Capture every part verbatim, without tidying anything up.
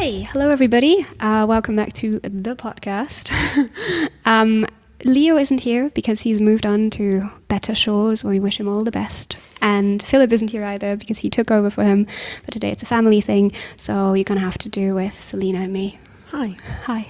Okay, hello everybody. Uh, welcome back to the podcast. um, Leo isn't here because he's moved on to better shores. We wish him all the best. And Philip isn't here either because he took over for him. But today it's a family thing, so you're going to have to do with Selena and me. Hi. Hi.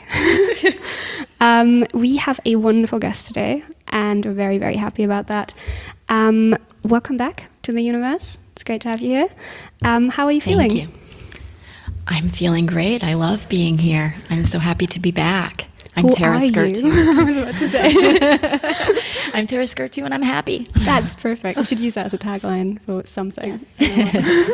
um, we have a wonderful guest today, and we're very, very happy about that. Um, welcome back to the universe. It's great to have you here. Um, how are you feeling? Thank you. I'm feeling great. I love being here. I'm so happy to be back. I'm Who Tara are Skirtu. you? I was about to say. I'm Tara Skirtu and I'm happy. That's perfect. We should use that as a tagline for something. Yes.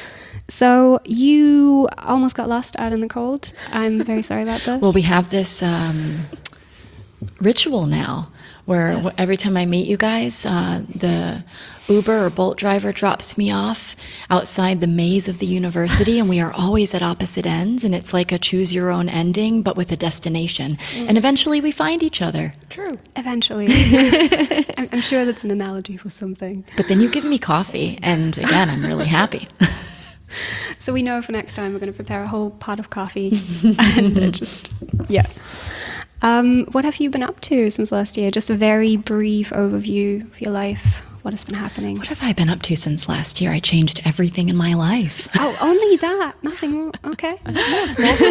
So you almost got lost out in the cold. I'm very sorry about this. Well, we have this um, ritual now where Yes. every time I meet you guys, uh, the Uber or Bolt driver drops me off outside the maze of the university, and we are always at opposite ends, and it's like a choose your own ending, but with a destination. Mm. And eventually we find each other. True. Eventually. I'm, I'm sure that's an analogy for something. But then you give me coffee, and again, I'm really happy. So we know for next time we're going to prepare a whole pot of coffee and uh, just, yeah. Um, what have you been up to since last year? Just a very brief overview of your life. What has been happening? What have I been up to since last year? I changed everything in my life. Oh, only that? Nothing more? Okay. No,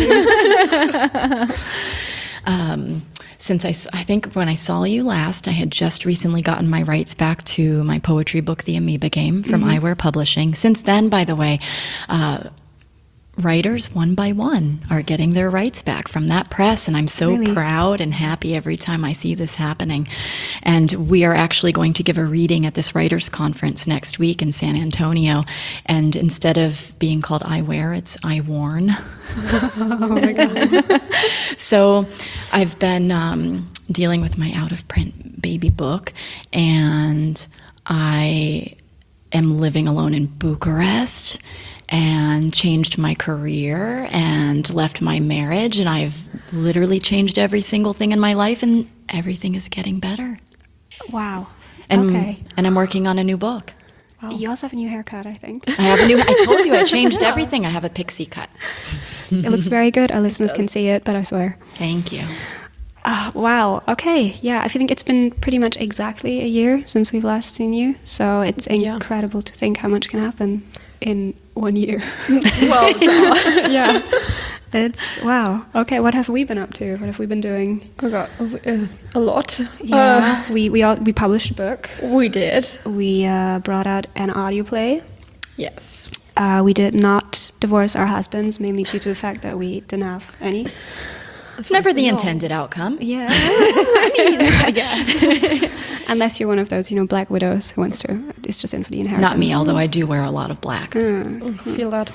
small things. um, since I, I think when I saw you last, I had just recently gotten my rights back to my poetry book, The Amoeba Game, from mm-hmm. iWare Publishing. Since then, by the way, uh, writers one by one are getting their rights back from that press, and I'm so really? proud and happy every time I see this happening. And we are actually going to give a reading at this writers conference next week in San Antonio, and instead of being called I Wear, it's I Worn. Oh my God. So I've been um, dealing with my out-of-print baby book, and I am living alone in Bucharest, and changed my career and left my marriage, and I've literally changed every single thing in my life, and everything is getting better. Wow. And, okay. And I'm working on a new book. Wow. You also have a new haircut, I think. I have a new, I told you I changed everything. I have a pixie cut. It looks very good. Our listeners can see it, but I swear. Thank you. Uh, wow. Okay. Yeah. I think it's been pretty much exactly a year since we've last seen you. So it's incredible yeah. to think how much can happen in one year. Well, duh. Yeah. It's, wow. Okay, what have we been up to? What have we been doing? Oh God, uh, a lot. Yeah, uh, we we all, we published a book. We did. We uh, brought out an audio play. Yes. Uh, we did not divorce our husbands, mainly due to the fact that we didn't have any. It's never the intended outcome. Yeah. I mean, I guess. Unless you're one of those, you know, black widows who wants to, it's just in for the inheritance. Not me, although I do wear a lot of black. Mm. I feel that.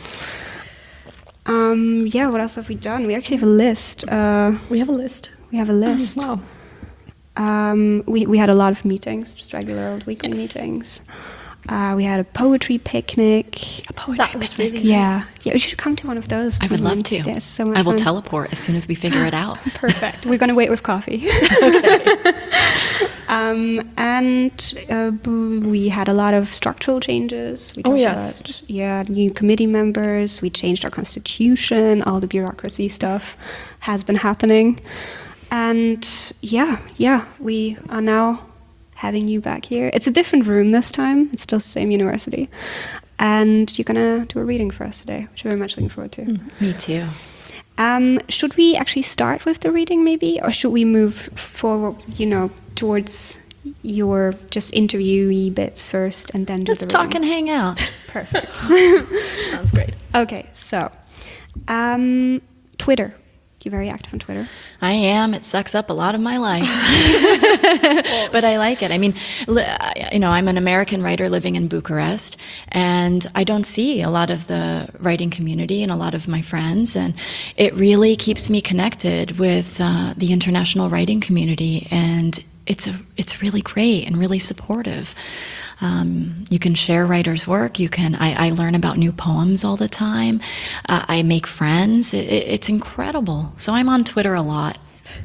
Um, yeah, what else have we done? We actually have a list. Uh, we have a list. We have a list. Oh, wow. Um, we, we had a lot of meetings, just regular old weekly yes. meetings. Uh, we had a poetry picnic. A poetry that was picnic. Really yeah. nice. Yeah, we should come to one of those. I would love to. Yeah, it's so much I will fun. teleport as soon as we figure it out. Perfect. We're going to wait with coffee. Okay. um, and uh, we had a lot of structural changes. We oh, yes. About, yeah, new committee members. We changed our constitution. All the bureaucracy stuff has been happening. And yeah, yeah, we are now having you back here. It's a different room this time. It's still the same university. And you're going to do a reading for us today, which I'm very much looking forward to. Mm, me too. Um, should we actually start with the reading maybe? Or should we move forward, you know, towards your just interviewee bits first and then do Let's the talk reading? and hang out. Perfect. Sounds great. Okay, so um, Twitter. You're very active on Twitter. I am. It sucks up a lot of my life. But I like it. I mean, you know, I'm an American writer living in Bucharest, and I don't see a lot of the writing community and a lot of my friends, and it really keeps me connected with uh, the international writing community, and it's a it's really great and really supportive. Um, you can share writers' work. You can. I, I learn about new poems all the time. Uh, I make friends. It, it, it's incredible. So I'm on Twitter a lot.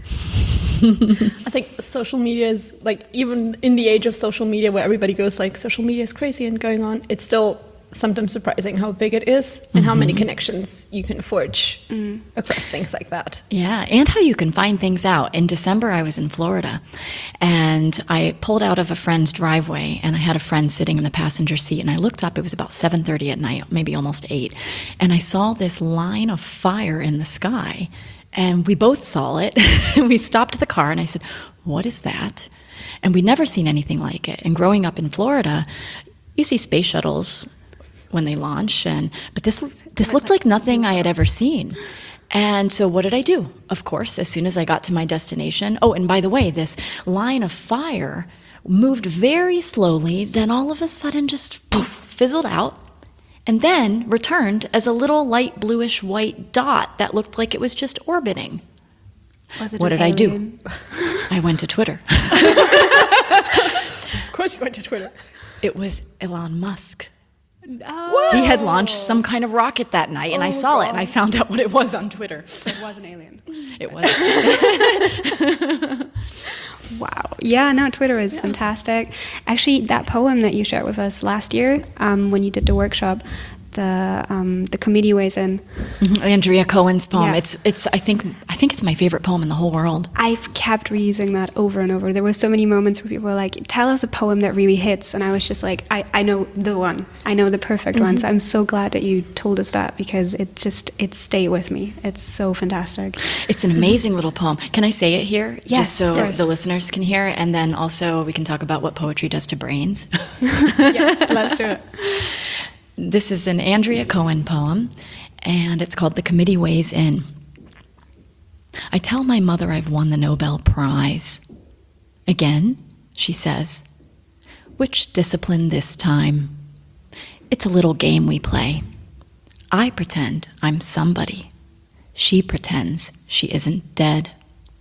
I think social media is like, even in the age of social media where everybody goes like social media is crazy and going on, it's still sometimes surprising how big it is and how many connections you can forge across things like that. Yeah, and how you can find things out. In December, I was in Florida, and I pulled out of a friend's driveway, and I had a friend sitting in the passenger seat, and I looked up. It was about seven thirty at night, maybe almost eight, and I saw this line of fire in the sky, and we both saw it. We stopped the car, and I said, "What is that?" And we'd never seen anything like it. And growing up in Florida, you see space shuttles when they launch, and but this this looked like nothing I had ever seen. And so what did I do? Of course, as soon as I got to my destination, oh, and by the way, this line of fire moved very slowly, then all of a sudden just poof, fizzled out, and then returned as a little light bluish white dot that looked like it was just orbiting. Was it What an did I do? alien? I went to Twitter. Of course you went to Twitter. It was Elon Musk. Oh, He had launched some kind of rocket that night, and I Oh, saw it, and I God. found out what it was on Twitter. so it was an alien. It was. Wow. Yeah, no, Twitter is fantastic. Actually, that poem that you shared with us last year, um, when you did the workshop, the um, the committee weighs in. Andrea Cohen's poem. Yeah. It's it's. I think I think it's my favorite poem in the whole world. I've kept reusing that over and over. There were so many moments where people were like, "Tell us a poem that really hits," and I was just like, "I, I know the one. I know the perfect one." So I'm so glad that you told us that, because it just it stayed with me. It's so fantastic. It's an amazing little poem. Can I say it here, Yes, just so yes. the listeners can hear, and then also we can talk about what poetry does to brains. Yeah, let's do it. This is an Andrea Cohen poem, and it's called "The Committee Weighs In." I tell my mother I've won the Nobel Prize. Again, she says, "Which discipline this time?" It's a little game we play. I pretend I'm somebody. She pretends she isn't dead.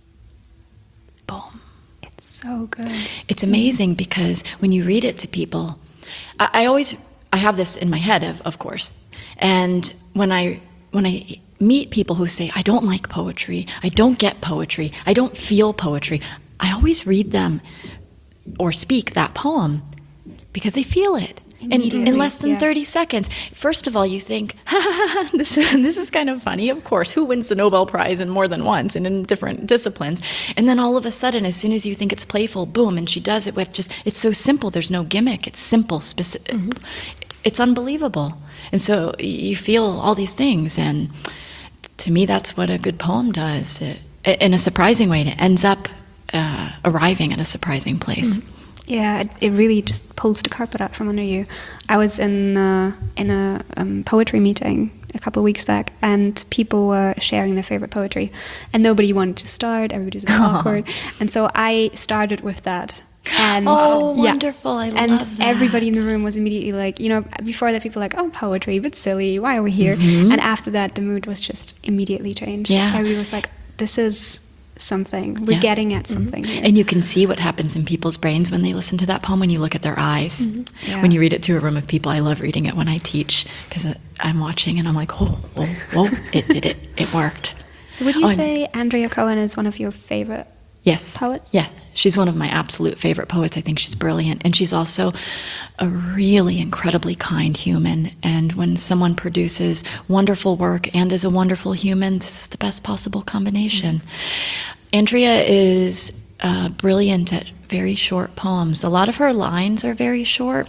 Boom. It's so good. It's amazing because when you read it to people, I, I always I have this in my head, of of course, and when I when I meet people who say I don't like poetry, I don't get poetry, I don't feel poetry, I always read them or speak that poem because they feel it. In, in Immediately, less than yeah. thirty seconds. First of all, you think, ha, ha, ha, this, this is kind of funny. Of course, who wins the Nobel Prize in more than once and in different disciplines? And then all of a sudden, as soon as you think it's playful, boom, and she does it with just, it's so simple. There's no gimmick. It's simple, specific. Mm-hmm. It's unbelievable. And so you feel all these things. And to me, that's what a good poem does. It, in a surprising way, it ends up uh, arriving at a surprising place. Mm-hmm. Yeah, it, it really just pulls the carpet out from under you. I was in uh, in a um, poetry meeting a couple of weeks back, and people were sharing their favorite poetry, and nobody wanted to start. Everybody was a bit awkward, and so I started with that. And Oh, yeah. wonderful. I and love that. everybody in the room was immediately like, you know, before that people were like, oh, poetry, but silly, why are we here? And after that, the mood was just immediately changed. Yeah. Everybody was like, this is something. We're Yeah. getting at something here. And you can see what happens in people's brains when they listen to that poem when you look at their eyes. Yeah. When you read it to a room of people, I love reading it when I teach because I'm watching and I'm like, oh, oh, whoa, it did it. It worked. So would you Oh, and- say Andrea Cohen is one of your favorite Yes. poets? Yeah. She's one of my absolute favorite poets. I think she's brilliant. And she's also a really incredibly kind human. And when someone produces wonderful work and is a wonderful human, this is the best possible combination. Andrea is uh, brilliant at very short poems. A lot of her lines are very short.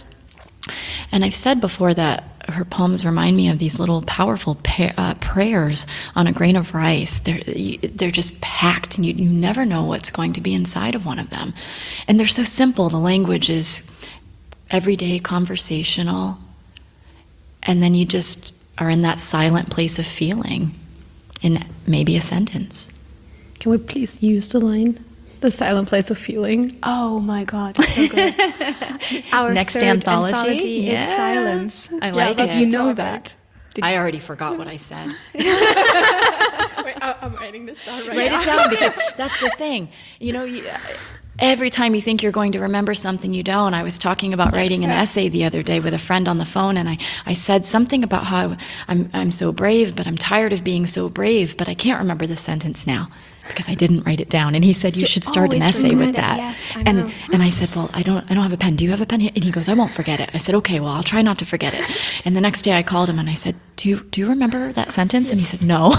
And I've said before that her poems remind me of these little powerful pa- uh, prayers on a grain of rice. They're, you, they're just packed, and you, you never know what's going to be inside of one of them. And they're so simple. The language is everyday, conversational. And then you just are in that silent place of feeling in maybe a sentence. Can we please use the line? The silent place of feeling. Oh my God, it's so good. Our Next third anthology? is Yeah. silence. I like but it. You know that. Did I already forgot what I said. Wait, I- I'm writing this down right Write now. it down because that's the thing. You know, you, every time you think you're going to remember something, you don't. I was talking about writing an essay the other day with a friend on the phone, and I, I said something about how I'm, I'm so brave, but I'm tired of being so brave, but I can't remember the sentence now because I didn't write it down. And he said, you, You should start an always essay with remind it. that. Yes, I and know. and I said, well, I don't I don't have a pen. Do you have a pen? And he goes, I won't forget it. I said, okay, well, I'll try not to forget it. And the next day I called him and I said, do you do you remember that sentence? And he said, no.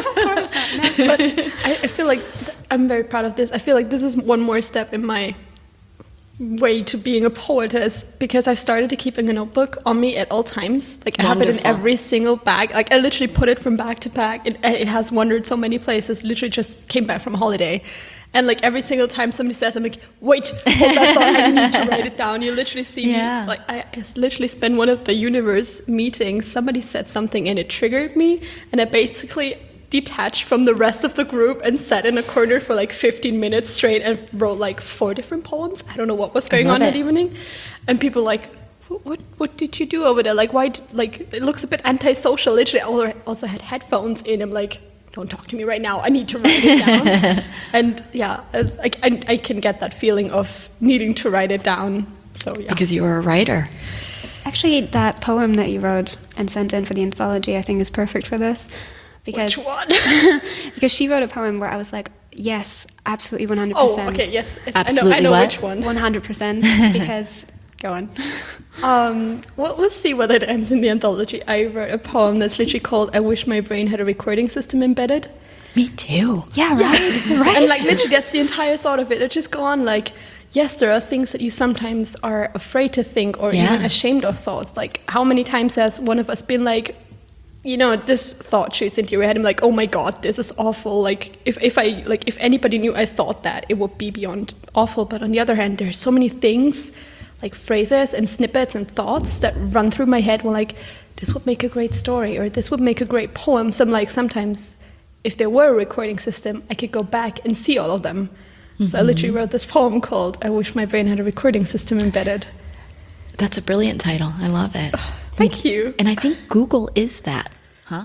But I, I feel like th- I'm very proud of this. I feel like this is one more step in my way to being a poetess, because I've started to keeping a notebook on me at all times. Like I have it in Wonderful. every single bag. Like I literally put it from bag to bag. It, it has wandered so many places. Literally just came back from a holiday. And like every single time somebody says, I'm like, wait, hold that thought, I need to write it down. You literally see Yeah. me, like I I literally spent one of the universe meetings, somebody said something and it triggered me. And I basically detached from the rest of the group and sat in a corner for like fifteen minutes straight and wrote like four different poems. I don't know what was going love on that it. evening. And people like, "Wh- what what did you do over there? Like, why, d- like, it looks a bit antisocial. Literally, I also- also had headphones in. I'm like, don't talk to me right now. I need to write it down. And yeah, uh, like, I, I can get that feeling of needing to write it down. So yeah. Because you're a writer. Actually, that poem that you wrote and sent in for the anthology, I think, is perfect for this. Because, Which one? because she wrote a poem where I was like, yes, absolutely one hundred Oh, percent. okay, yes. yes, Absolutely I know, I know what? which one. one hundred percent. Because, go on. Um, well, we'll see whether it ends in the anthology. I wrote a poem that's literally called I Wish My Brain Had a Recording System Embedded. Me too. Yeah, right. right. And like literally that's the entire thought of it. It just go on like, yes, there are things that you sometimes are afraid to think or Yeah. even ashamed of thoughts. Like how many times has one of us been like, you know, this thought shoots into your head. I'm like, oh my God, this is awful. Like if, if I like if anybody knew I thought that, it would be beyond awful. But on the other hand, there's so many things, like phrases and snippets and thoughts that run through my head. Well, like this would make a great story or this would make a great poem. So I'm like, sometimes if there were a recording system, I could go back and see all of them. So I literally wrote this poem called I Wish My Brain Had a Recording System Embedded. That's a brilliant title. I love it. Thank you. And I think Google is that, huh?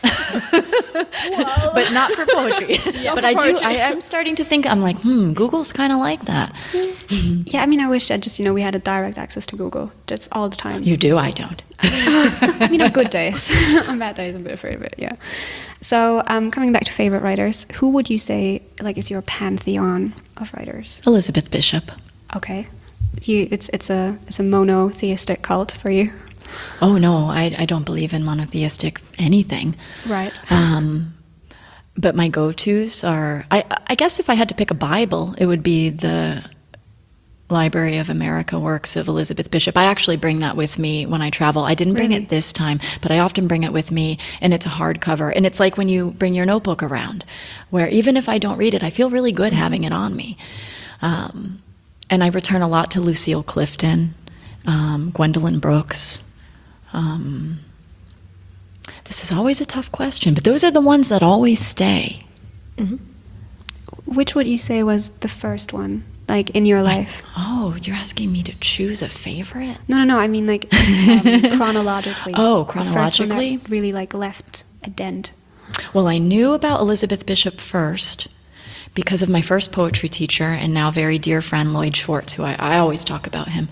But not for poetry. Yeah, but for I do. poetry. I, I'm starting to think. I'm like, hmm. Google's kind of like that. Yeah, I mean, I wish that just, you know, we had a direct access to Google just all the time. You do. I don't. I mean, on good days. On bad days, I'm a bit afraid of it, yeah. So, um, coming back to favorite writers, who would you say, like, is your pantheon of writers? Elizabeth Bishop. Okay. You, it's, it's, a, it's a monotheistic cult for you. Oh no, I I don't believe in monotheistic anything. Right. Um, but my go-tos are. I I guess if I had to pick a Bible, it would be the Library of America works of Elizabeth Bishop. I actually bring that with me when I travel. I didn't bring Really? it this time, but I often bring it with me, and it's a hardcover. And it's like when you bring your notebook around, where even if I don't read it, I feel really good having it on me. Um, and I return a lot to Lucille Clifton, um, Gwendolyn Brooks. Um, this is always a tough question, but those are the ones that always stay. Which would you say was the first one, like, in your life? Oh, you're asking me to choose a favorite? No, no, no, I mean, like, um, chronologically. Oh, The first one that chronologically? really, like, left a dent. Well, I knew about Elizabeth Bishop first because of my first poetry teacher and now very dear friend Lloyd Schwartz, who I, I always talk about him.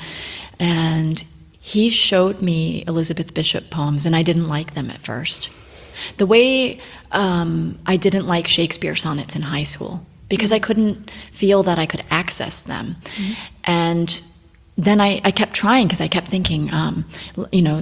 And he showed me Elizabeth Bishop poems, and I didn't like them at first. The way um, I didn't like Shakespeare sonnets in high school because I couldn't feel that I could access them. Mm-hmm. And then I, I kept trying because I kept thinking, um, you know,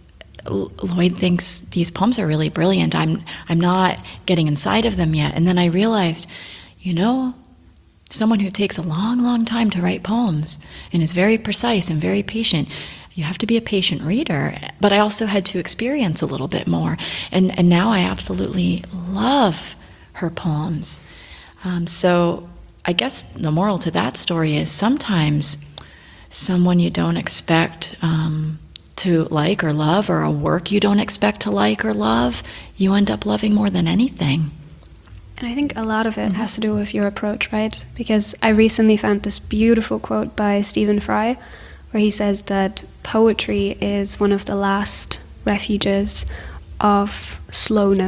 Lloyd thinks these poems are really brilliant. I'm I'm not getting inside of them yet. And then I realized, you know, someone who takes a long, long time to write poems and is very precise and very patient, you have to be a patient reader. But I also had to experience a little bit more. And, and now I absolutely love her poems. Um, so I guess the moral to that story is sometimes someone you don't expect um, to like or love, or a work you don't expect to like or love, you end up loving more than anything. And I think a lot of it has to do with your approach, right? Because I recently found this beautiful quote by Stephen Fry, where he says that poetry is one of the last refuges of slowness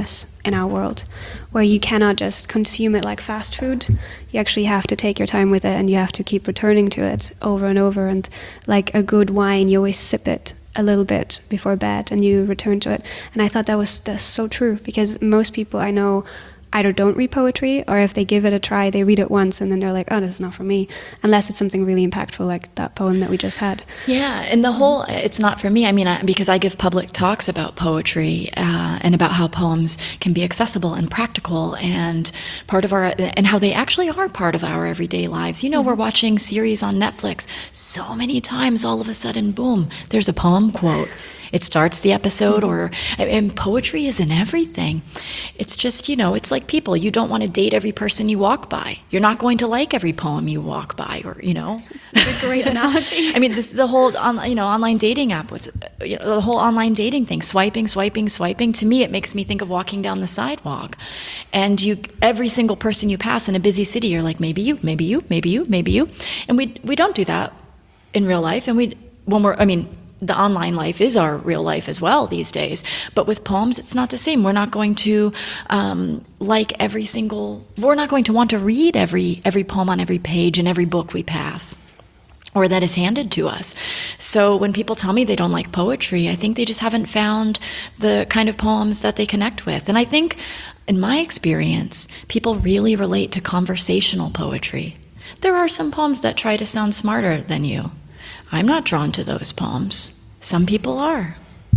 in our world, where you cannot just consume it like fast food. You actually have to take your time with it, and you have to keep returning to it over and over. And like a good wine, you always sip it a little bit before bed and you return to it. And I thought that was that's so true, because most people I know either don't read poetry, or if they give it a try, they read it once and then they're like, oh, this is not for me, unless it's something really impactful like that poem that we just had. Yeah, and the whole, it's not for me. I mean, I, because I give public talks about poetry uh, and about how poems can be accessible and practical and part of our, and how they actually are part of our everyday lives. You know, mm-hmm. we're watching series on Netflix. So many times, all of a sudden, boom, there's a poem quote. It starts the episode, or, and poetry is in everything. It's just, you know, it's like people. You don't want to date every person you walk by. You're not going to like every poem you walk by, or, you know. It's a great analogy. I mean, this the whole, on, you know, online dating app was, you know, the whole online dating thing, swiping, swiping, swiping. To me, it makes me think of walking down the sidewalk. And you, every single person you pass in a busy city, you're like, maybe you, maybe you, maybe you, maybe you. And we we don't do that in real life. And we, when we're, I mean, the online life is our real life as well these days. But with poems, it's not the same. We're not going to um, like every single, we're not going to want to read every every poem on every page in every book we pass or that is handed to us. So when people tell me they don't like poetry, I think they just haven't found the kind of poems that they connect with. And I think, in my experience, people really relate to conversational poetry. There are some poems that try to sound smarter than you. I'm not drawn to those poems. Some people are.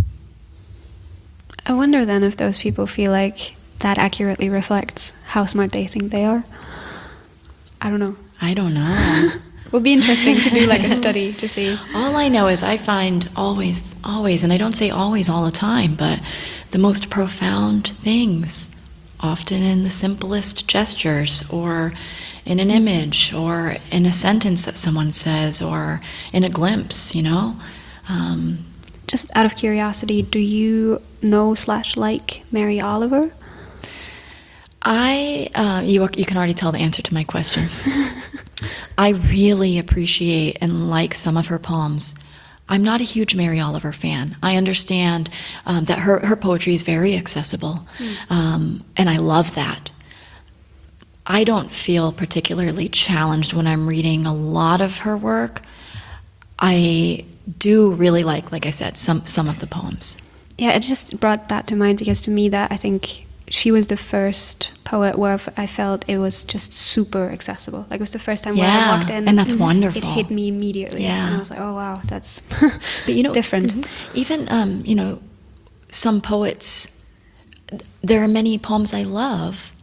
I wonder then if those people feel like that accurately reflects how smart they think they are. I don't know. I don't know. It would be interesting to do like a study to see. All I know is I find always, always, and I don't say always all the time, but the most profound things, often in the simplest gestures, or in an image, or in a sentence that someone says, or in a glimpse, you know? Um, Just out of curiosity, do you know slash like Mary Oliver? I, uh, you, you can already tell the answer to my question. I really appreciate and like some of her poems. I'm not a huge Mary Oliver fan. I understand um, that her, her poetry is very accessible, mm. um, and I love that. I don't feel particularly challenged when I'm reading a lot of her work. I do really like, like I said, some, some of the poems. Yeah, it just brought that to mind, because to me that I think she was the first poet where I felt it was just super accessible. Like it was the first time yeah, where I walked in, and that's wonderful. It hit me immediately, yeah. and I was like, oh wow, that's but you know, different. Mm-hmm. Even um, you know, some poets. There are many poems I love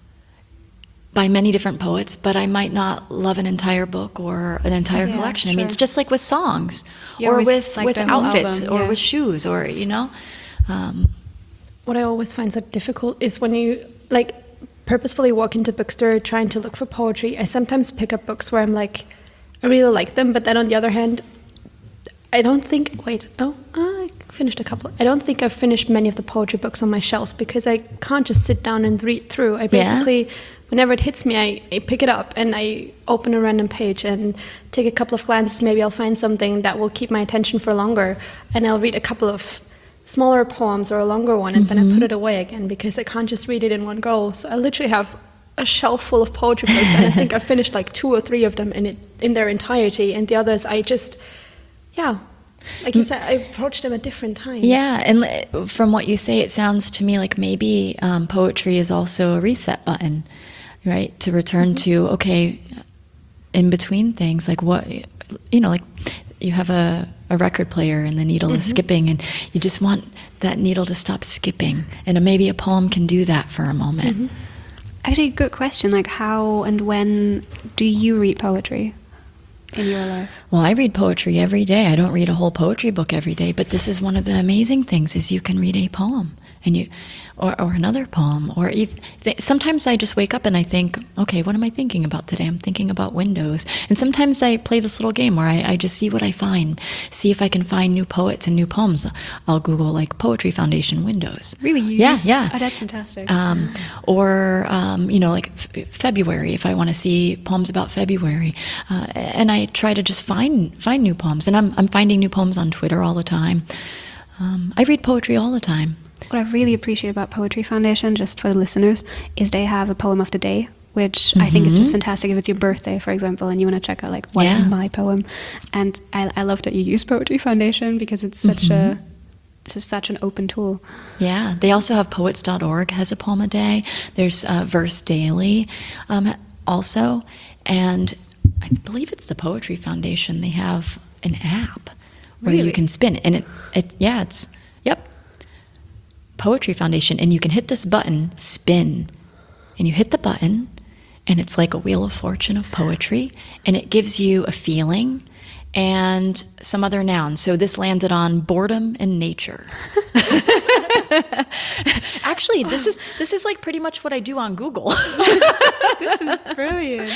by many different poets, but I might not love an entire book or an entire yeah, collection. Sure. I mean, it's just like with songs, You or with like with the whole outfits, album, or yeah. with shoes, or you know. Um, What I always find so difficult is when you like purposefully walk into a bookstore trying to look for poetry. I sometimes pick up books where I'm like, I really like them, but then on the other hand, I don't think. Wait, oh, I finished a couple. I don't think I've finished many of the poetry books on my shelves because I can't just sit down and read through. I basically, yeah. whenever it hits me, I, I pick it up and I open a random page and take a couple of glances. Maybe I'll find something that will keep my attention for longer, and I'll read a couple of smaller poems or a longer one, and mm-hmm. then I put it away again because I can't just read it in one go. So I literally have a shelf full of poetry books, and I think I finished like two or three of them in it in their entirety, and the others I just, yeah, like you said, I approached them at different times. Yeah, and from what you say, it sounds to me like maybe um, poetry is also a reset button, right? To return mm-hmm. to, okay, in between things, like what, you know, like you have a, a record player and the needle mm-hmm. is skipping, and you just want that needle to stop skipping. And maybe a poem can do that for a moment. Mm-hmm. Actually, good question. Like, how and when do you read poetry in your life? Well, I read poetry every day. I don't read a whole poetry book every day, but this is one of the amazing things is you can read a poem and you, or, or another poem, or th- sometimes I just wake up and I think, okay, what am I thinking about today? I'm thinking about windows. And sometimes I play this little game where I, I just see what I find, see if I can find new poets and new poems. I'll Google like Poetry Foundation windows. Really? You yeah, use, yeah. Oh, that's fantastic. Um, or, um, you know, like f- February, if I want to see poems about February. Uh, and I try to just find find new poems. And I'm I'm finding new poems on Twitter all the time. Um, I read poetry all the time. What I really appreciate about Poetry Foundation, just for the listeners, is they have a poem of the day, which I think is just fantastic. If it's your birthday, for example, and you want to check out like what's Yeah. my poem, and I, I love that you use Poetry Foundation because it's such a it's just such an open tool. Yeah, they also have poets dot org has a poem a day. There's uh, Verse Daily um, also, and I believe it's the Poetry Foundation. They have an app where Really? you can spin, and it, it yeah, it's yep, Poetry Foundation, and you can hit this button, spin, and you hit the button, and it's like a Wheel of Fortune of poetry, and it gives you a feeling and some other nouns. So this landed on boredom and nature. Actually, this is this is like pretty much what I do on Google. This is brilliant.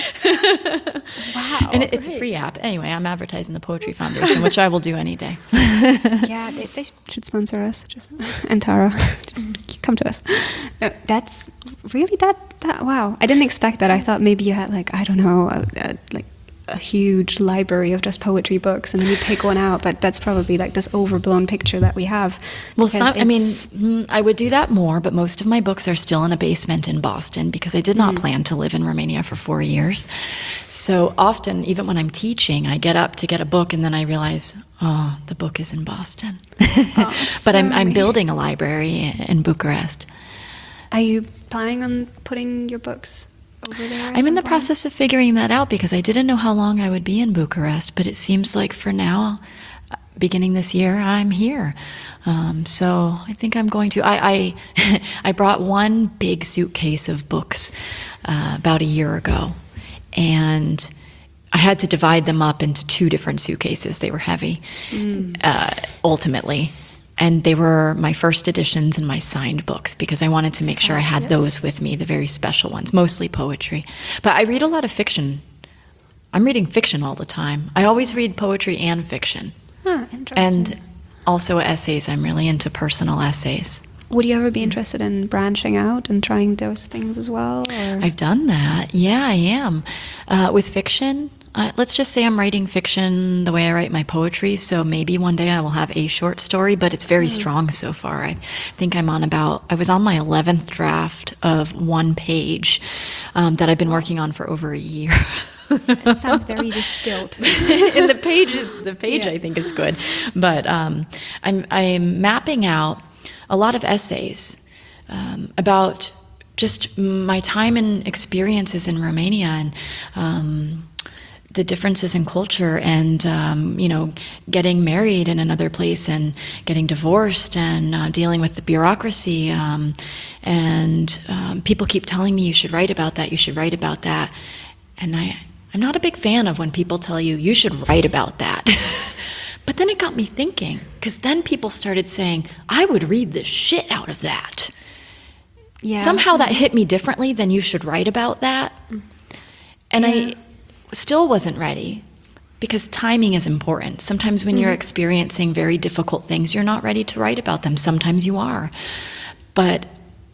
Wow. And it, it's a free app. Anyway, I'm advertising the Poetry Foundation, which I will do any day. Yeah, they, they should sponsor us. Just and Tara, just come to us. No, that's really that, that. Wow, I didn't expect that. I thought maybe you had like I don't know, a, a, like a huge library of just poetry books, and then you pick one out. But that's probably like this overblown picture that we have. Well, because some, I mean, it's- mm, I would do that more, but most of my books are still in a basement in Boston because I did not plan to live in Romania for four years. So often, even when I'm teaching, I get up to get a book and then I realize, oh, the book is in Boston. But I'm, I'm sorry. building a library in Bucharest. Are you planning on putting your books over there? at I'm in some the point? process of figuring that out because I didn't know how long I would be in Bucharest, but it seems like for now, uh, beginning this year, I'm here. Um, so I think I'm going to. I I, I brought one big suitcase of books uh, about a year ago, and I had to divide them up into two different suitcases. They were heavy, uh, ultimately. And they were my first editions and my signed books because I wanted to make sure I had those with me, the very special ones, mostly poetry. But I read a lot of fiction. I'm reading fiction all the time. I always read poetry and fiction. Huh, interesting. And also essays. I'm really into personal essays. Would you ever be interested in branching out and trying those things as well? Or? I've done that. Yeah, I am. Uh, with fiction, uh, let's just say I'm writing fiction the way I write my poetry, so maybe one day I will have a short story, but it's very strong so far. I think I'm on about, I was on my eleventh draft of one page um, that I've been working on for over a year. It sounds very distilled. And the page is, the page I think is good, but um, I'm I'm mapping out a lot of essays um, about just my time and experiences in Romania and um, the differences in culture and um, you know, getting married in another place and getting divorced and uh, dealing with the bureaucracy um, and um, people keep telling me you should write about that, you should write about that, and I I'm not a big fan of when people tell you you should write about that. But then it got me thinking, because then people started saying, I would read the shit out of that. Yeah. Somehow that hit me differently than you should write about that. And I still wasn't ready because timing is important. Sometimes when you're experiencing very difficult things, you're not ready to write about them. Sometimes you are. But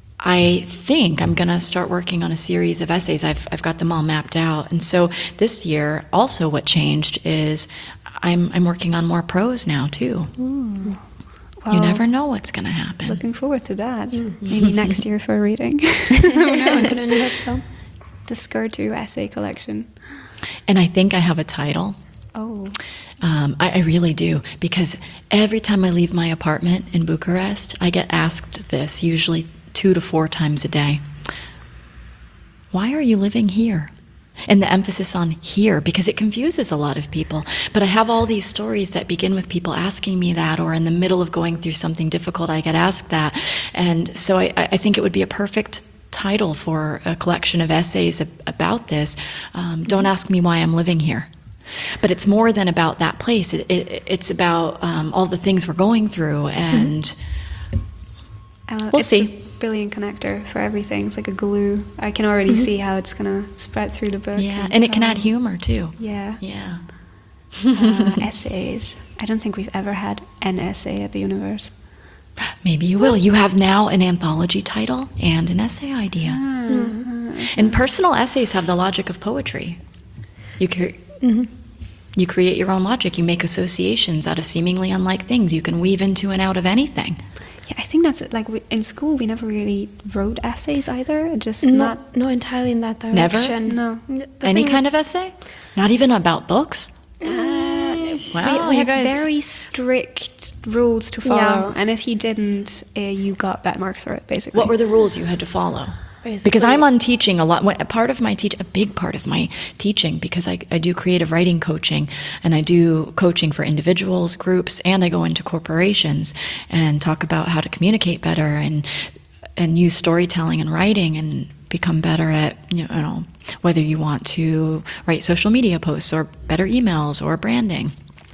I think I'm going to start working on a series of essays. I've, I've got them all mapped out. And so this year, also what changed is I'm, I'm working on more prose now, too. You Well, never know what's going to happen. Looking forward to that. Maybe next year for a reading. I can only hope so. The Skirtu essay collection. And I think I have a title. Oh. Um, I, I really do, because every time I leave my apartment in Bucharest, I get asked this, usually two to four times a day. Why are you living here? And the emphasis on here, because it confuses a lot of people. But I have all these stories that begin with people asking me that, or in the middle of going through something difficult, I get asked that. And so I, I think it would be a perfect title for a collection of essays ab- about this. Um, Don't ask me why I'm living here. But it's more than about that place. It, it, it's about um, all the things we're going through, and Uh, We'll it's see. a brilliant connector for everything. It's like a glue. I can already see how it's going to spread through the book. yeah, and it can um, add humor too. Yeah. Yeah. Uh, essays. I don't think we've ever had an essay at the Universe. Maybe you will. You have now an anthology title and an essay idea. And personal essays have the logic of poetry. You cre- you create your own logic. You make associations out of seemingly unlike things. You can weave into and out of anything. Yeah, I think that's it. Like we, in school, we never really wrote essays either. Just Not, not. not entirely in that Never? direction. No. The Any thing kind is- of essay? Not even about books? we Wow, we you had guys. very strict rules to follow, Yeah. and if you didn't, uh, you got bad marks for it. Basically, What were the rules you had to follow? Basically- Because I'm on teaching a lot. When- A part of my teach, a big part of my teaching, because I, I do creative writing coaching, and I do coaching for individuals, groups, and I go into corporations and talk about how to communicate better and and use storytelling and writing and become better at, you know, whether you want to write social media posts or better emails or branding.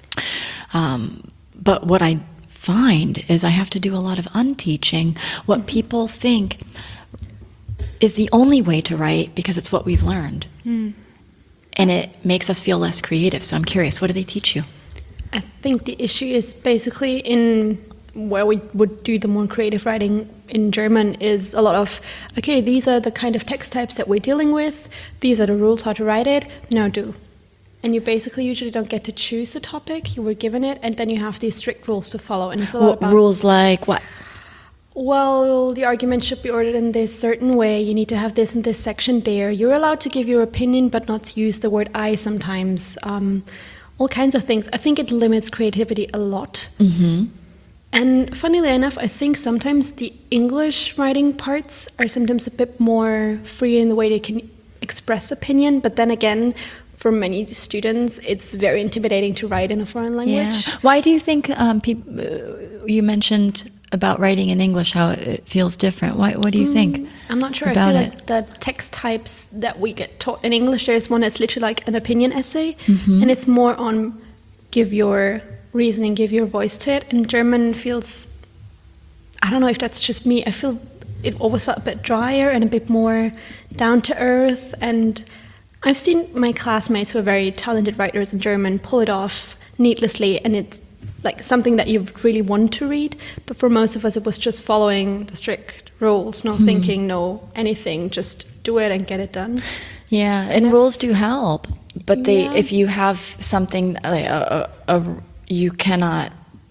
Um, but what I find is I have to do a lot of unteaching what people think is the only way to write because it's what we've learned. And it makes us feel less creative. So I'm curious, what do they teach you? I think the issue is basically in where we would do the more creative writing in German is a lot of, okay, these are the kind of text types that we're dealing with, these are the rules how to write it, now do. And you basically usually don't get to choose the topic, you were given it, and then you have these strict rules to follow. And it's a lot What about rules like what? well, the argument should be ordered in this certain way. You need to have this and this section there. You're allowed to give your opinion, but not use the word I sometimes. Um, all kinds of things. I think it limits creativity a lot. Mm-hmm. And funnily enough, I think sometimes the English writing parts are sometimes a bit more free in the way they can express opinion. But then again, for many students, it's very intimidating to write in a foreign language. Yeah. Why do you think um, peop- uh, you mentioned about writing in English, how it feels different? Why, what do you think? I'm not sure. I about feel it? like the text types that we get taught in English, there's one that's literally like an opinion essay, Mm-hmm. and it's more on give your reasoning, give your voice to it. And German feels, I don't know if that's just me, I feel it always felt a bit drier and a bit more down to earth. And I've seen my classmates who are very talented writers in German pull it off needlessly, and it's like something that you really want to read. But for most of us, it was just following the strict rules, no thinking, no anything, just do it and get it done. Yeah, and rules do help, but they Yeah. if you have something, like a, a, a, you cannot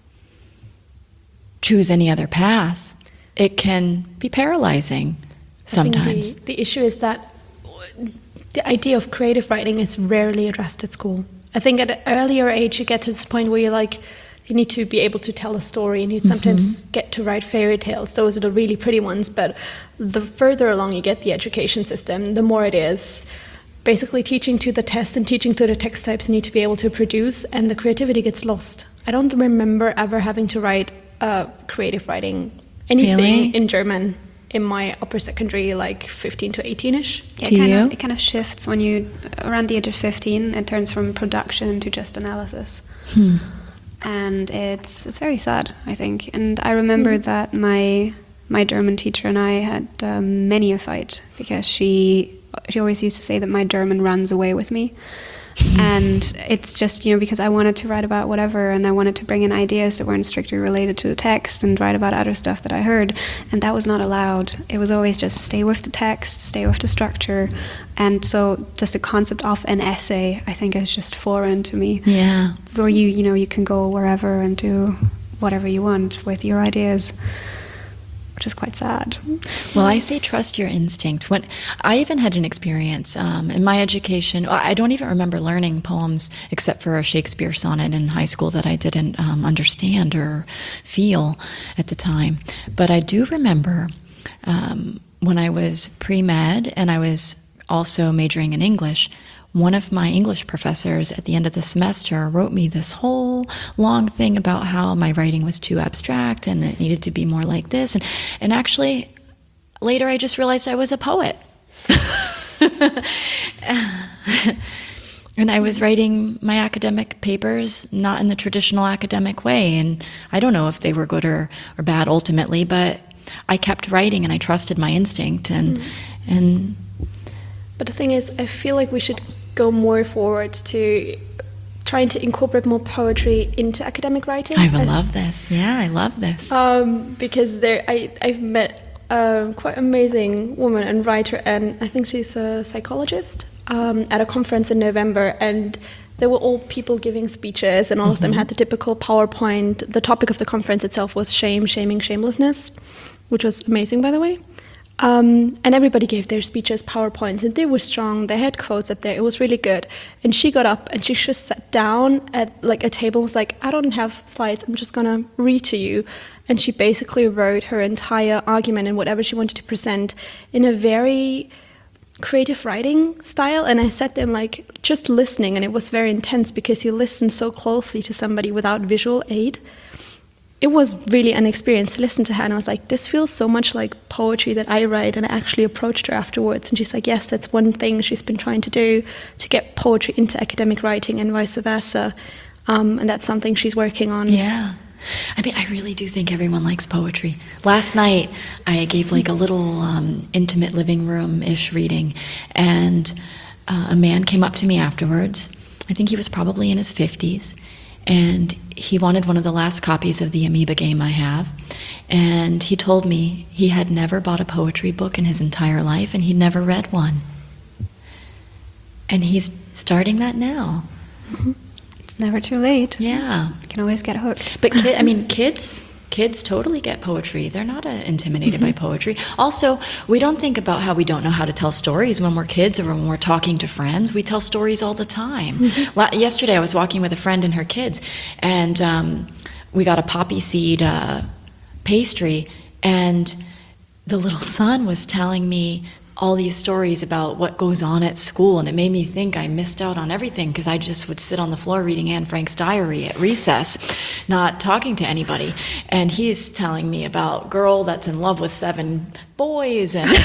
choose any other path. It can be paralyzing sometimes. I think the, the issue is that the idea of creative writing is rarely addressed at school. I think at an earlier age, you get to this point where you're like, you need to be able to tell a story, and you sometimes get to write fairy tales. Those are the really pretty ones. But the further along you get the education system, the more it is basically teaching to the test and teaching through the text types you need to be able to produce, and the creativity gets lost. I don't remember ever having to write uh, creative writing, anything Really? in German in my upper secondary, like fifteen to eighteen-ish. Yeah, Do it kind you? Of, it kind of shifts when you around the age of fifteen. It turns from production to just analysis, Hmm. and it's it's very sad, I think. And I remember that my my German teacher and I had um, many a fight because she she always used to say that my German runs away with me. And it's just, you know, because I wanted to write about whatever, and I wanted to bring in ideas that weren't strictly related to the text and write about other stuff that I heard, and that was not allowed. It was always just stay with the text, stay with the structure. And so just the concept of an essay, I think, is just foreign to me. Yeah. Where you, you know, you can go wherever and do whatever you want with your ideas, which is quite sad. Well, I say trust your instinct. When I even had an experience um, in my education, I don't even remember learning poems except for a Shakespeare sonnet in high school that I didn't um, understand or feel at the time. But I do remember um, when I was pre-med and I was also majoring in English, one of my English professors at the end of the semester wrote me this whole long thing about how my writing was too abstract and it needed to be more like this. And, and actually, later I just realized I was a poet. And I was writing my academic papers not in the traditional academic way. And I don't know if they were good or, or bad ultimately, but I kept writing and I trusted my instinct. And, mm. and But the thing is, I feel like we should go more forward to trying to incorporate more poetry into academic writing. I would love this. Yeah, I love this. Um, because there, I, I've met a quite amazing woman and writer, and I think she's a psychologist, um, at a conference in November, and there were all people giving speeches, and all of them had the typical PowerPoint. The topic of the conference itself was shame, shaming, shamelessness, which was amazing, by the way. Um, and everybody gave their speeches, PowerPoints, and they were strong. They had quotes up there. It was really good. And she got up and she just sat down at like a table, was like, I don't have slides. I'm just going to read to you. And she basically wrote her entire argument and whatever she wanted to present in a very creative writing style. And I sat there like just listening, and it was very intense because you listen so closely to somebody without visual aid. It was really an experience to listen to her, and I was like, this feels so much like poetry that I write. And I actually approached her afterwards, and she's like, yes, that's one thing she's been trying to do, to get poetry into academic writing and vice versa. Um, and that's something she's working on. Yeah. I mean, I really do think everyone likes poetry. Last night, I gave like a little um, intimate living room-ish reading, and uh, a man came up to me afterwards. I think he was probably in his fifties, and he wanted one of the last copies of the Amoeba game I have. And he told me he had never bought a poetry book in his entire life, and he'd never read one. And he's starting that now. Mm-hmm. It's never too late. Yeah. You can always get hooked. But kid, I mean, kids, kids totally get poetry. They're not uh, intimidated mm-hmm. by poetry. Also, we don't think about how we don't know how to tell stories when we're kids or when we're talking to friends. We tell stories all the time. Mm-hmm. La- yesterday, I was walking with a friend and her kids, and um, we got a poppy seed uh, pastry, and the little son was telling me all these stories about what goes on at school, and it made me think I missed out on everything because I just would sit on the floor reading Anne Frank's diary at recess, not talking to anybody. And he's telling me about girl that's in love with seven boys, and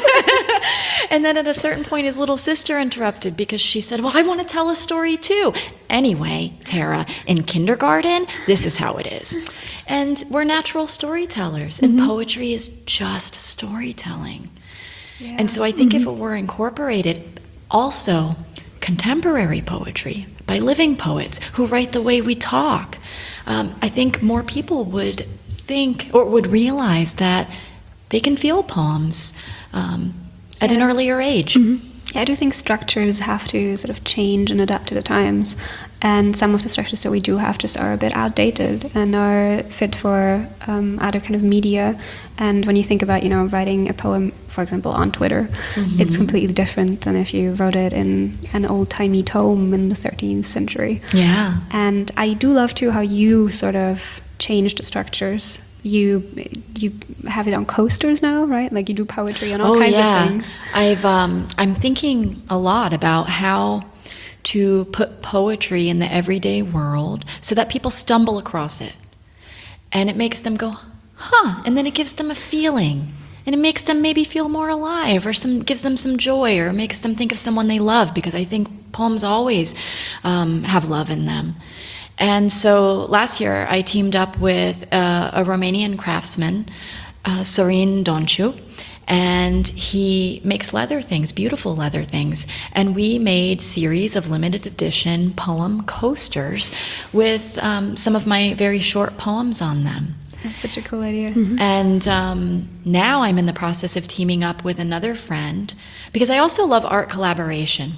and then at a certain point his little sister interrupted because she said, well, I want to tell a story too. Anyway, Tara, in kindergarten, this is how it is. And we're natural storytellers, and mm-hmm. poetry is just storytelling. Yeah. And so I think mm-hmm. if it were incorporated, also contemporary poetry by living poets who write the way we talk, um, I think more people would think or would realize that they can feel poems um, at yeah. an earlier age. Mm-hmm. Yeah, I do think structures have to sort of change and adapt to the times. And some of the structures that we do have just are a bit outdated and are fit for um, other kind of media. And when you think about, you know, writing a poem, for example, on Twitter, mm-hmm. it's completely different than if you wrote it in an old-timey tome in the thirteenth century. Yeah. And I do love, too, how you sort of changed the structures. You you have it on coasters now, right? Like you do poetry on all oh, kinds yeah. of things. I've um, I'm thinking a lot about how to put poetry in the everyday world so that people stumble across it, and it makes them go, huh, and then it gives them a feeling, and it makes them maybe feel more alive, or some gives them some joy, or makes them think of someone they love, because I think poems always um, have love in them. And so last year I teamed up with uh, a Romanian craftsman, uh, Sorin Donciu, and he makes leather things, beautiful leather things. And we made series of limited edition poem coasters with um, some of my very short poems on them. That's such a cool idea. Mm-hmm. And um, now I'm in the process of teaming up with another friend, because I also love art collaboration.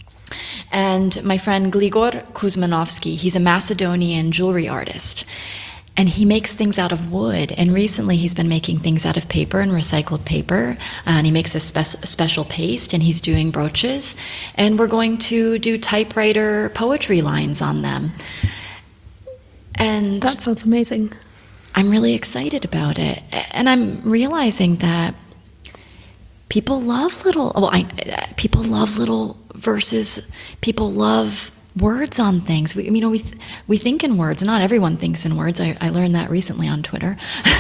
And my friend Gligor Kuzmanovsky, he's a Macedonian jewelry artist. And he makes things out of wood. And recently he's been making things out of paper and recycled paper. Uh, and he makes a, spe- a special paste, and he's doing brooches. And we're going to do typewriter poetry lines on them. And that sounds amazing. I'm really excited about it. And I'm realizing that people love little, well, I, people love little verses. People love words on things. We, you know, we we think in words. Not everyone thinks in words. I, I learned that recently on Twitter.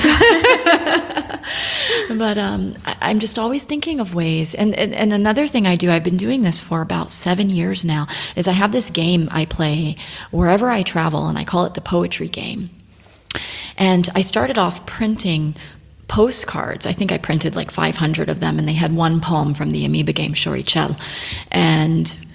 But um, I, I'm just always thinking of ways. And, and and another thing I do, I've been doing this for about seven years now, is I have this game I play wherever I travel, and I call it the Poetry Game. And I started off printing postcards. I think I printed like five hundred of them, and they had one poem from the Amoeba game, Shoricel. And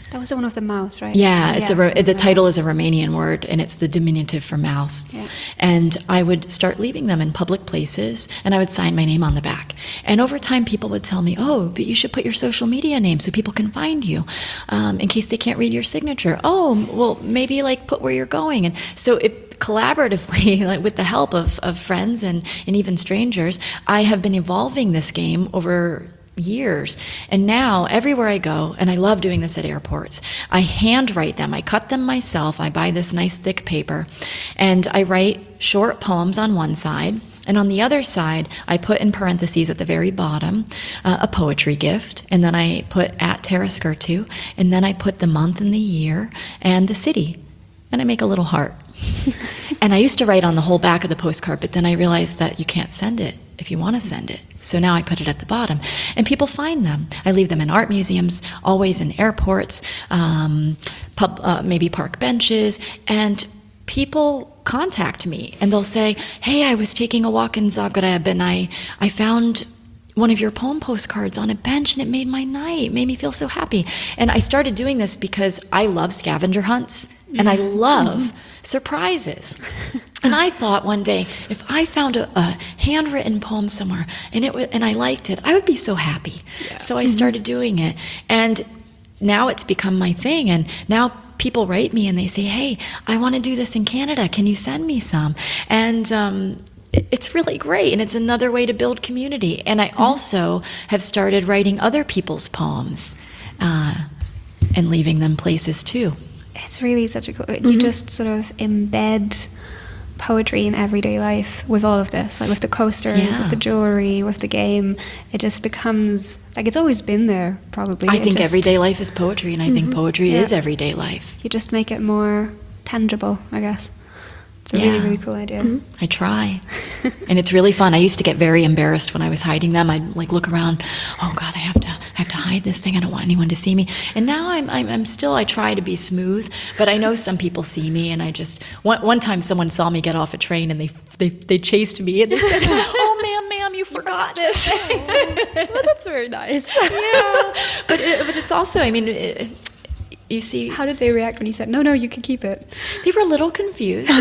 That was one of the mouse, right? Yeah, it's Yeah. a Ro- the title is a Romanian word, and it's the diminutive for mouse. Yeah. And I would start leaving them in public places, and I would sign my name on the back. And over time, people would tell me, "Oh, but you should put your social media name so people can find you, um, in case they can't read your signature." Oh, well, maybe like put where you're going. And so it collaboratively, like with the help of, of friends and, and even strangers, I have been evolving this game over years. And now everywhere I go, and I love doing this at airports, I handwrite them. I cut them myself. I buy this nice thick paper, and I write short poems on one side. And on the other side, I put in parentheses at the very bottom uh, a poetry gift. And then I put at Tara Skirtu. And then I put the month and the year and the city. And I make a little heart. And I used to write on the whole back of the postcard, but then I realized that you can't send it if you want to send it. So now I put it at the bottom, and people find them. I leave them in art museums, always in airports, um, pub, uh, maybe park benches, and people contact me, and they'll say, "Hey, I was taking a walk in Zagreb, and I, I found one of your poem postcards on a bench, and it made my night, it made me feel so happy." And I started doing this because I love scavenger hunts, and I love surprises. And I thought one day, if I found a, a handwritten poem somewhere and it w- and I liked it, I would be so happy. Yeah. So I started doing it, and now it's become my thing. And now people write me and they say, "Hey, I want to do this in Canada. Can you send me some?" And um, it- it's really great, and it's another way to build community. And I also have started writing other people's poems uh, and leaving them places too. It's really such a cool. You just sort of embed poetry in everyday life with all of this, like with the coasters, Yeah. with the jewelry, with the game. It just becomes like it's always been there. Probably. I It think just- everyday life is poetry, and I think poetry Yeah. is everyday life. You just make it more tangible, I guess. It's a really, Yeah. really cool idea. I try. And it's really fun. I used to get very embarrassed when I was hiding them. I'd like look around, "Oh God, I have to I have to hide this thing. I don't want anyone to see me." And now I'm I'm, I'm still I try to be smooth, but I know some people see me, and I just one one time someone saw me get off a train, and they they they chased me, and they said, "Oh ma'am, ma'am, you forgot this." Well, that's very nice. Yeah. But it, but it's also, I mean, it, you see, How did they react when you said, "No, no, you can keep it"? they were a little confused.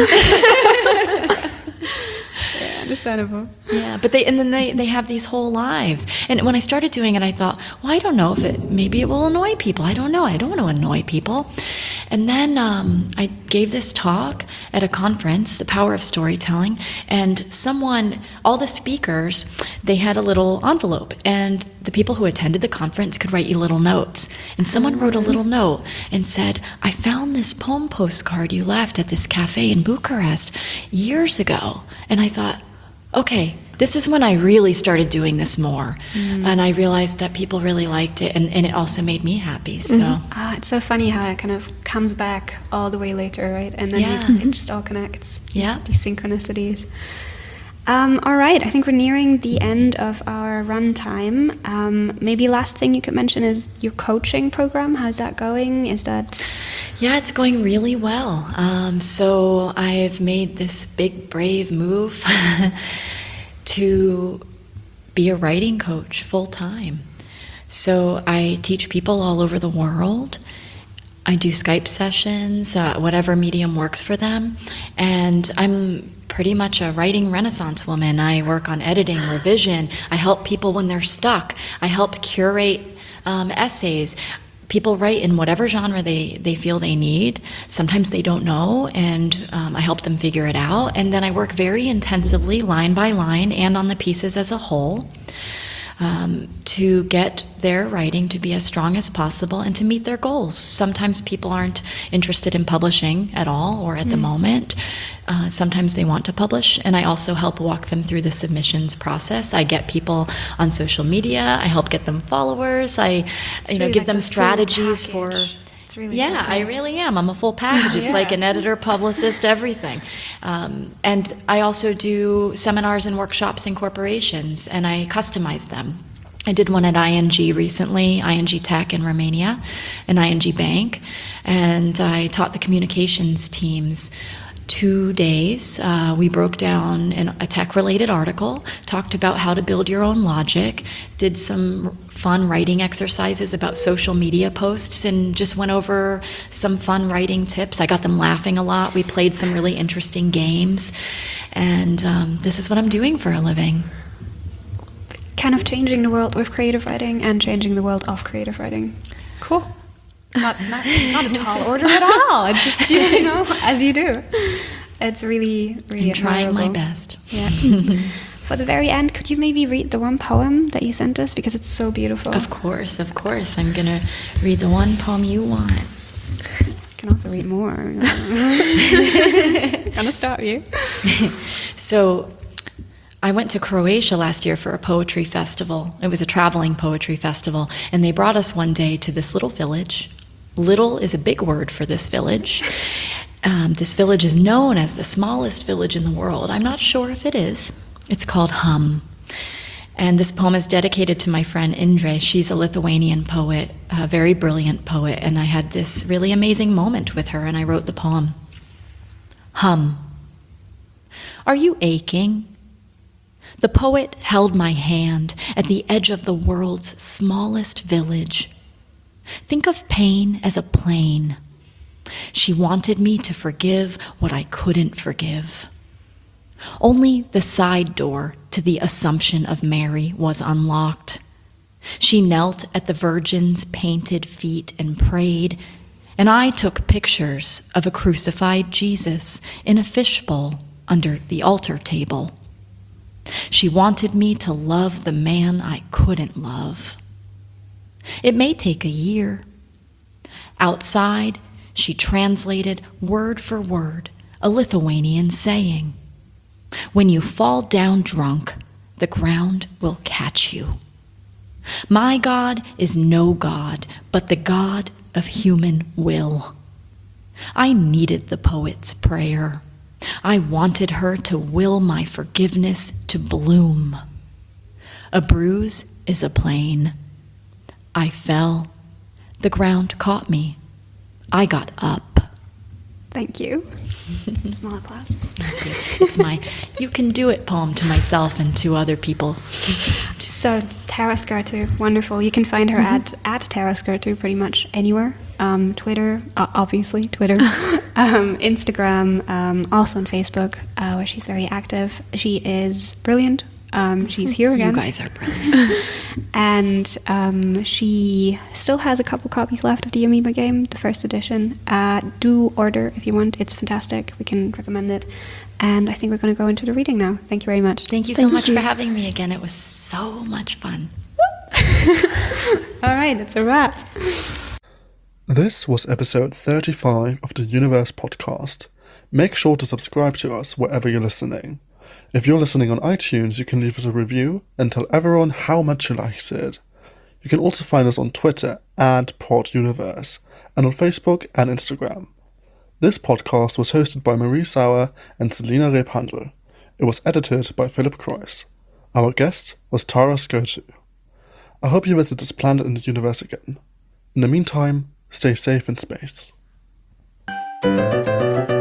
Yeah, understandable. Yeah, but they and then they, they have these whole lives. And when I started doing it, I thought, well, I don't know if it maybe it will annoy people. I don't know. I don't want to annoy people. And then um, I gave this talk at a conference, The Power of Storytelling, and someone, all the speakers, they had a little envelope, and the people who attended the conference could write you little notes. And someone wrote a little note and said, "I found this poem postcard you left at this cafe in Bucharest years ago." And I thought, okay, this is when I really started doing this more. And I realized that people really liked it, and, and it also made me happy. So Ah, it's so funny how it kind of comes back all the way later, right? And then Yeah. you, it just all connects. Yeah. These synchronicities. Um, all right, I think we're nearing the end of our run time. Um, maybe last thing you could mention is your coaching program. How's that going? Is that yeah, it's going really well. Um, so I've made this big, brave move to be a writing coach full time. So I teach people all over the world. I do Skype sessions, uh, whatever medium works for them. And I'm pretty much a writing renaissance woman. I work on editing, revision. I help people when they're stuck. I help curate um, essays. People write in whatever genre they, they feel they need. Sometimes they don't know, and um, I help them figure it out. And then I work very intensively, line by line, and on the pieces as a whole. Um, to get their writing to be as strong as possible and to meet their goals. Sometimes people aren't interested in publishing at all or at mm. the moment. Uh, sometimes they want to publish, and I also help walk them through the submissions process. I get people on social media. I help get them followers. I, It's you know, really give like them the full strategies for. package. It's really Yeah, cool. I really am. I'm a full package. It's Yeah. like an editor, publicist, everything. Um, and I also do seminars and workshops in corporations, and I customize them. I did one at I N G recently, I N G Tech in Romania, and I N G Bank, and I taught the communications teams two days. Uh, we broke down an, a tech-related article, talked about how to build your own logic, did some fun writing exercises about social media posts, and just went over some fun writing tips. I got them laughing a lot. We played some really interesting games, and um, this is what I'm doing for a living. Kind of changing the world with creative writing and changing the world of creative writing. Cool. Not, not, not a tall order at all. It's just, you know, as you do. It's really, really I'm trying my admirable. best. Yeah. For the very end, could you maybe read the one poem that you sent us? Because it's so beautiful. Of course, of course. I'm going to read the one poem you want. You can also read more. Gonna stop you. So, I went to Croatia last year for a poetry festival. It was a traveling poetry festival, and they brought us one day to this little village. Little is a big word for this village. Um, this village is known as the smallest village in the world. I'm not sure if it is. It's called Hum. And this poem is dedicated to my friend Indre. She's a Lithuanian poet, a very brilliant poet, and I had this really amazing moment with her, and I wrote the poem. Hum. Are you aching? The poet held my hand at the edge of the world's smallest village. Think of pain as a plane. She wanted me to forgive what I couldn't forgive. Only the side door to the Assumption of Mary was unlocked. She knelt at the Virgin's painted feet and prayed, and I took pictures of a crucified Jesus in a fishbowl under the altar table. She wanted me to love the man I couldn't love. It may take a year. Outside, she translated word for word a Lithuanian saying, "When you fall down drunk, the ground will catch you." My God is no God, but the God of human will. I needed the poet's prayer. I wanted her to will my forgiveness to bloom. A bruise is a plane. I fell. The ground caught me. I got up. Thank you. Small applause. Thank you. It's my "you can do it" poem to myself and to other people. So, Tara Skartu, wonderful. You can find her Mm-hmm. at, at Tara Skartu pretty much anywhere. Um, Twitter, uh, obviously, Twitter. um, Instagram, um, also on Facebook, uh, where she's very active. She is brilliant. Um, she's here again. You guys are brilliant. And um, she still has a couple copies left of the Amoeba game, the first edition. Uh, do order if you want. It's fantastic. We can recommend it. And I think we're going to go into the reading now. Thank you very much. Thank you so much for having me again. It was so much fun. All right, that's a wrap. This was episode thirty-five of the Universe podcast. Make sure to subscribe to us wherever you're listening. If you're listening on iTunes, you can leave us a review and tell everyone how much you liked it. You can also find us on Twitter at PodUniverse and on Facebook and Instagram. This podcast was hosted by Marie Sauer and Selina Reephandel. It was edited by Philip Croyce. Our guest was Tara Skartu. I hope you visit this planet in the universe again. In the meantime, stay safe in space.